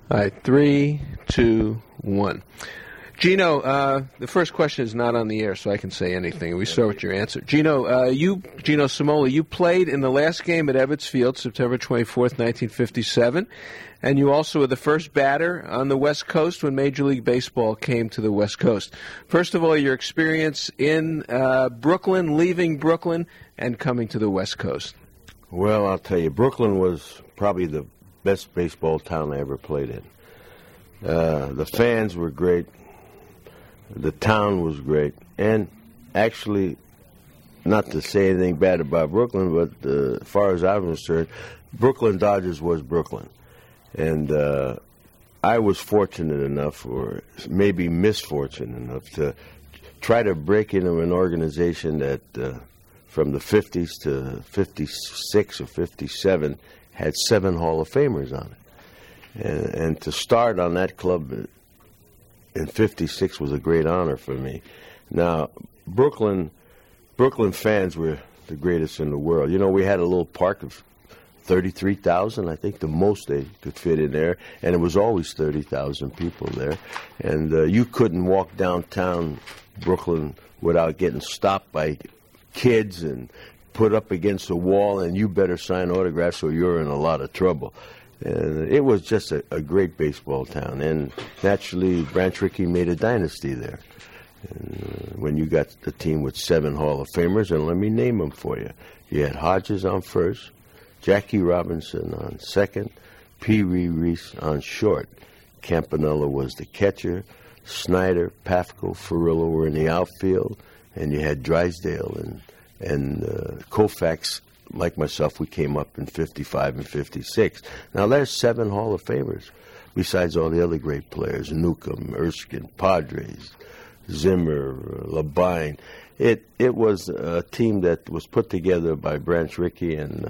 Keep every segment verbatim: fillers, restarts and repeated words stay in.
All right, three, two, one. Gino, uh, the first question is not on the air, so I can say anything. We start with your answer. Gino, uh, you, Gino Cimola, you played in the last game at Ebbets Field, September twenty-fourth, nineteen fifty-seven, and you also were the first batter on the West Coast when Major League Baseball came to the West Coast. First of all, your experience in uh, Brooklyn, leaving Brooklyn, and coming to the West Coast. Well, I'll tell you, Brooklyn was probably the best baseball town I ever played in. Uh, the fans were great. The town was great. And actually, not to say anything bad about Brooklyn, but uh, as far as I was concerned, Brooklyn Dodgers was Brooklyn. And uh, I was fortunate enough, or maybe misfortunate enough, to try to break into an organization that uh, from the fifties to fifty-six or fifty-seven had seven Hall of Famers on it. And, and to start on that club in fifty-six was a great honor for me. Now, Brooklyn Brooklyn fans were the greatest in the world. You know, we had a little park of thirty-three thousand, I think the most they could fit in there, and it was always thirty thousand people there. And uh, you couldn't walk downtown Brooklyn without getting stopped by kids and put up against a wall, and you better sign autographs or you're in a lot of trouble. And it was just a, a great baseball town. And naturally, Branch Rickey made a dynasty there. And, uh, when you got the team with seven Hall of Famers, and let me name them for you. You had Hodges on first, Jackie Robinson on second, Pee Wee Reese on short. Campanella was the catcher. Snyder, Pafko, Ferrillo were in the outfield. And you had Drysdale and and uh, Koufax, like myself, we came up in fifty-five and fifty-six. Now, there's seven Hall of Famers, besides all the other great players, Newcomb, Erskine, Padres, Zimmer, Labine. It it was a team that was put together by Branch Rickey, and uh,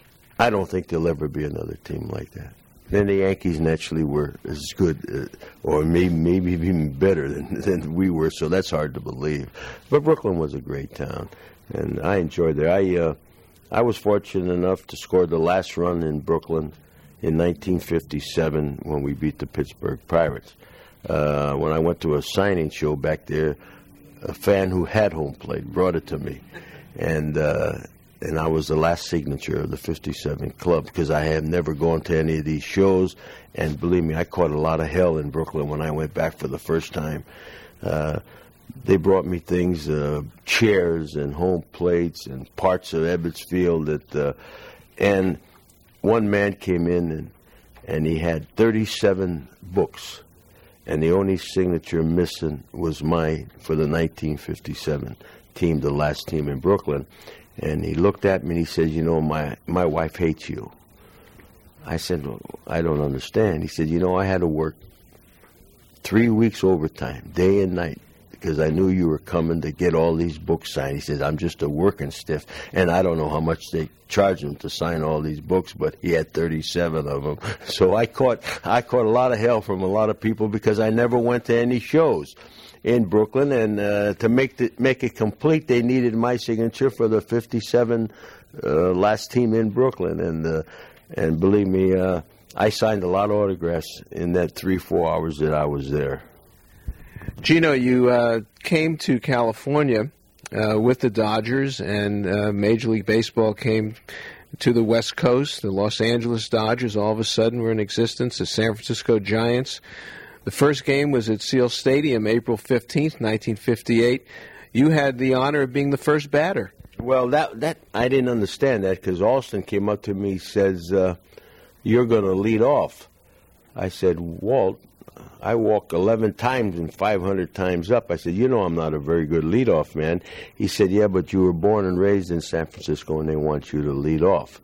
I don't think there'll ever be another team like that. Then the Yankees naturally were as good, uh, or maybe, maybe even better than, than we were, so that's hard to believe. But Brooklyn was a great town, and I enjoyed it. I, uh, I was fortunate enough to score the last run in Brooklyn in nineteen fifty-seven when we beat the Pittsburgh Pirates. Uh, when I went to a signing show back there, a fan who had home plate brought it to me, and uh, and I was the last signature of the fifty-seven club because I had never gone to any of these shows, and believe me, I caught a lot of hell in Brooklyn when I went back for the first time. Uh, they brought me things, uh, chairs and home plates and parts of Ebbets Field, that, uh, and one man came in and, and he had thirty-seven books. And the only signature missing was mine for the nineteen fifty-seven team, the last team in Brooklyn. And he looked at me and he said, you know, my, my wife hates you. I said, well, I don't understand. He said, you know, I had to work three weeks overtime, day and night, because I knew you were coming to get all these books signed. He says, I'm just a working stiff, and I don't know how much they charge him to sign all these books, but he had thirty-seven of them. So I caught I caught a lot of hell from a lot of people because I never went to any shows in Brooklyn, and uh, to make the, make it complete, they needed my signature for the fifty-seven uh, last team in Brooklyn, and uh, and believe me, uh, I signed a lot of autographs in that three four hours that I was there. Gino, you uh, came to California uh, with the Dodgers, and uh, Major League Baseball came to the West Coast. The Los Angeles Dodgers all of a sudden were in existence. The San Francisco Giants. The first game was at Seal Stadium, April fifteenth, nineteen fifty-eight. You had the honor of being the first batter. Well, that that I didn't understand that because Alston came up to me and says, uh, you're going to lead off. I said, Walt, I walk eleven times and five hundred times up. I said, you know I'm not a very good leadoff man. He said, yeah, but you were born and raised in San Francisco and they want you to lead off.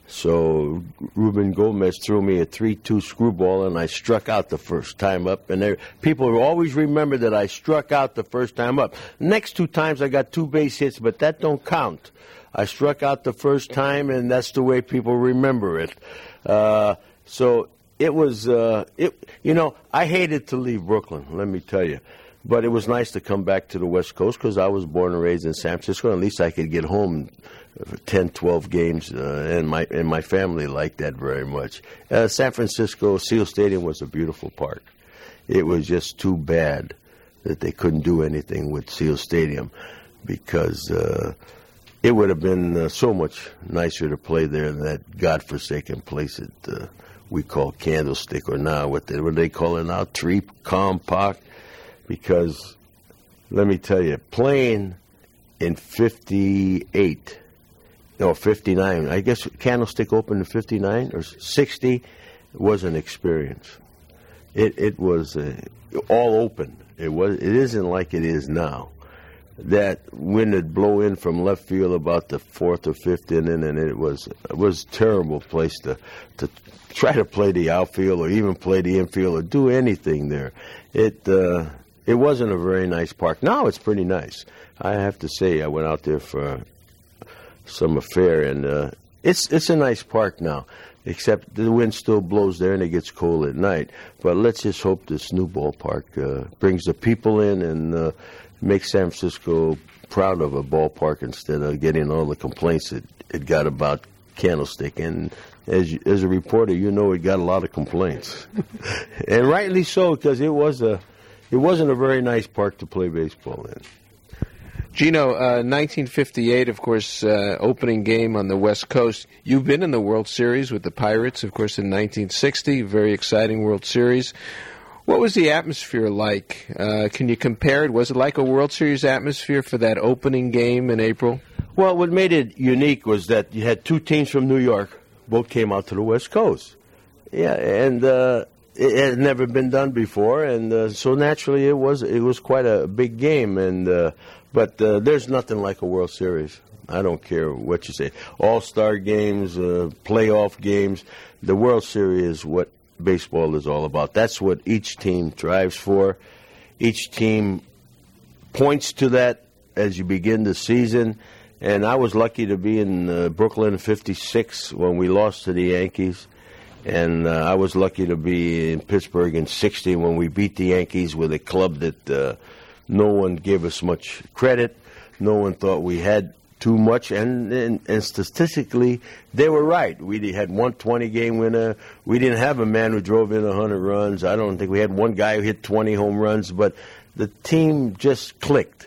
So Ruben Gomez threw me a three two screwball, and I struck out the first time up. And there, people will always remember that I struck out the first time up. Next two times I got two base hits, but that don't count. I struck out the first time, and that's the way people remember it. Uh, so it was, uh, it. You know, I hated to leave Brooklyn, let me tell you. But it was nice to come back to the West Coast because I was born and raised in San Francisco. At least I could get home for ten, twelve games, uh, and my and my family liked that very much. Uh, San Francisco Seal Stadium was a beautiful park. It was just too bad that they couldn't do anything with Seal Stadium because uh, it would have been uh, so much nicer to play there than that godforsaken place that uh, we call Candlestick, or now what they, what they call it now, Treep Compark. Because let me tell you, playing in fifty-eight, no, fifty-nine, I guess Candlestick opened in fifty-nine or sixty, was an experience. It it was uh, all open. It was. It isn't like it is now. That wind would blow in from left field about the fourth or fifth inning, and it was it was a terrible place to to try to play the outfield or even play the infield or do anything there. It uh, it wasn't a very nice park. Now it's pretty nice. I have to say, I went out there for some affair, and uh, it's it's a nice park now. Except the wind still blows there and it gets cold at night. But let's just hope this new ballpark uh, brings the people in and uh, makes San Francisco proud of a ballpark instead of getting all the complaints it, it got about Candlestick. And as as a reporter, you know it got a lot of complaints, and rightly so, because it was a it wasn't a very nice park to play baseball in. Gino, uh, nineteen fifty-eight, of course, uh, opening game on the West Coast. You've been in the World Series with the Pirates, of course, in nineteen sixty. Very exciting World Series. What was the atmosphere like? Uh, can you compare it? Was it like a World Series atmosphere for that opening game in April? Well, what made it unique was that you had two teams from New York. Both came out to the West Coast. Yeah, and uh, it had never been done before, and uh, so naturally it was it was quite a big game. And uh, but uh, there's nothing like a World Series. I don't care what you say. All-star games, uh, playoff games. The World Series is what baseball is all about. That's what each team strives for. Each team points to that as you begin the season. And I was lucky to be in uh, Brooklyn in fifty-six when we lost to the Yankees. And uh, I was lucky to be in Pittsburgh in sixty when we beat the Yankees with a club that uh, no one gave us much credit. No one thought we had too much. And, and, and statistically, they were right. We had one twenty-game winner. We didn't have a man who drove in one hundred runs. I don't think we had one guy who hit twenty home runs. But the team just clicked.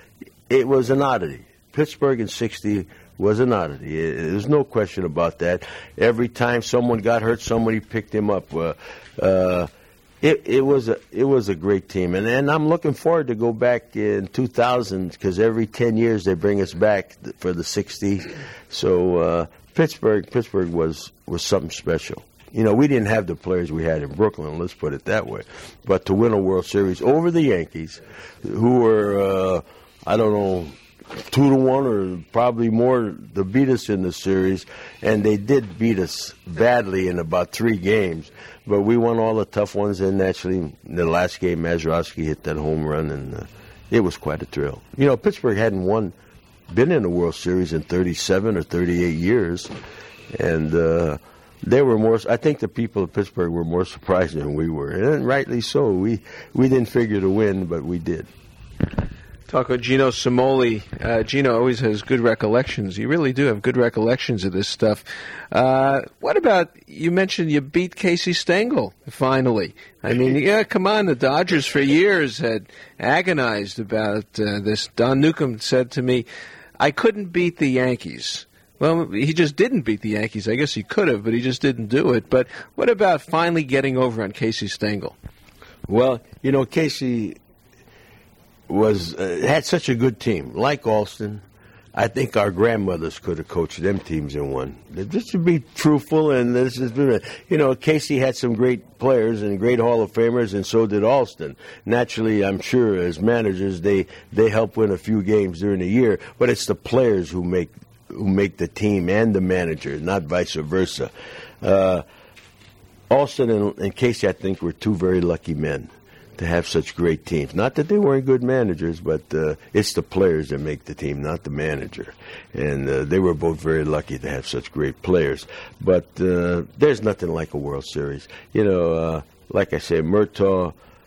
It was an oddity. Pittsburgh in sixty was an oddity. There's no question about that. Every time someone got hurt, somebody picked him up. Uh, uh, it, it was a it was a great team, and and I'm looking forward to go back in two thousand because every ten years they bring us back for the sixties. So uh, Pittsburgh Pittsburgh was was something special. You know, we didn't have the players we had in Brooklyn, let's put it that way. But to win a World Series over the Yankees, who were uh, I don't know. Two to one or probably more to beat us in the series, and they did beat us badly in about three games. But we won all the tough ones, and actually in the last game, Mazeroski hit that home run, and uh, it was quite a thrill. You know, Pittsburgh hadn't won, been in the World Series in thirty-seven or thirty-eight years, and uh, they were more. I think the people of Pittsburgh were more surprised than we were, and rightly so. We we didn't figure to win, but we did. Talk about Gino Cimoli. Uh, Gino always has good recollections. You really do have good recollections of this stuff. Uh, what about, you mentioned you beat Casey Stengel, finally. I mean, yeah, come on, the Dodgers for years had agonized about uh, this. Don Newcomb said to me, I couldn't beat the Yankees. Well, he just didn't beat the Yankees. I guess he could have, but he just didn't do it. But what about finally getting over on Casey Stengel? Well, you know, Casey was uh, had such a good team. Like Alston, I think our grandmothers could have coached them teams and won. Just to be truthful, and this is, you know, Casey had some great players and great Hall of Famers, and so did Alston. Naturally, I'm sure as managers, they they help win a few games during the year, but it's the players who make who make the team and the manager, not vice versa. Uh, Alston and, and Casey, I think, were two very lucky men to have such great teams. Not that they weren't good managers, but uh, it's the players that make the team, not the manager. And uh, they were both very lucky to have such great players. But uh, there's nothing like a World Series. You know, uh, like I said, Murtaugh,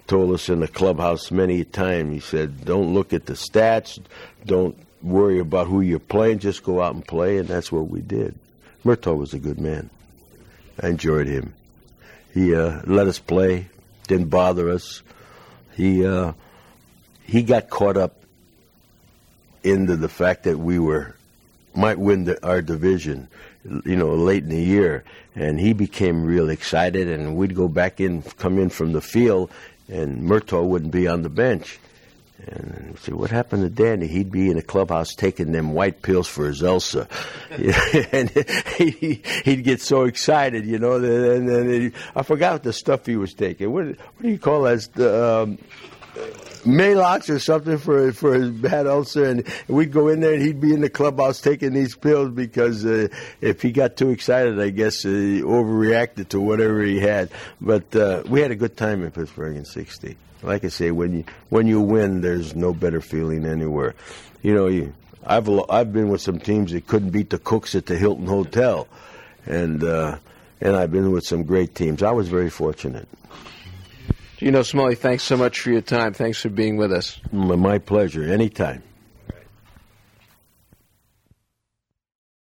told us in the clubhouse many a time. He said, don't look at the stats, don't worry about who you're playing, just go out and play, and that's what we did. Murtaugh was a good man. I enjoyed him. He uh, let us play, didn't bother us. He uh, he got caught up into the fact that we were might win the, our division, you know, late in the year, and he became real excited. And we'd go back in, come in from the field, and Murtaugh wouldn't be on the bench. And we said, what happened to Danny? He'd be in the clubhouse taking them white pills for his ulcer. And he, he'd get so excited, you know. And then he, I forgot the stuff he was taking. What, what do you call that? The, um, Maalox or something for for his bad ulcer. And we'd go in there, and he'd be in the clubhouse taking these pills because uh, if he got too excited, I guess uh, he overreacted to whatever he had. But uh, we had a good time in Pittsburgh in sixty. Like I say, when you when you win, there's no better feeling anywhere. You know, you, I've I've been with some teams that couldn't beat the Cooks at the Hilton Hotel, and uh, and I've been with some great teams. I was very fortunate. Gino Smalley, thanks so much for your time. Thanks for being with us. My pleasure. Anytime.